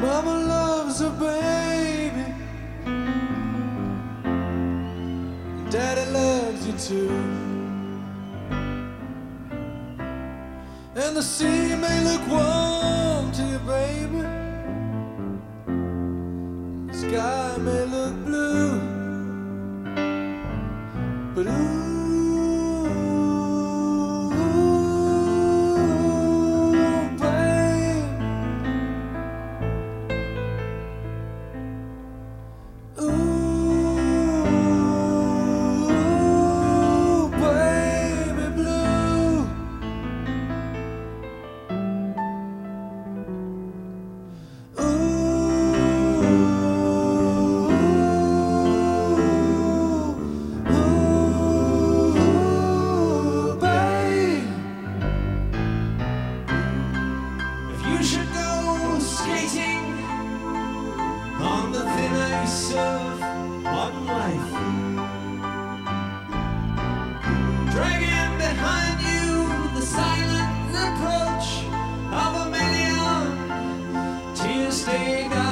Mama loves her baby, Daddy loves you too. And the sea may look warm to you, baby, the sky may look blue, but ooh, of modern life, dragging behind you the silent reproach of a million tear-stained eyes.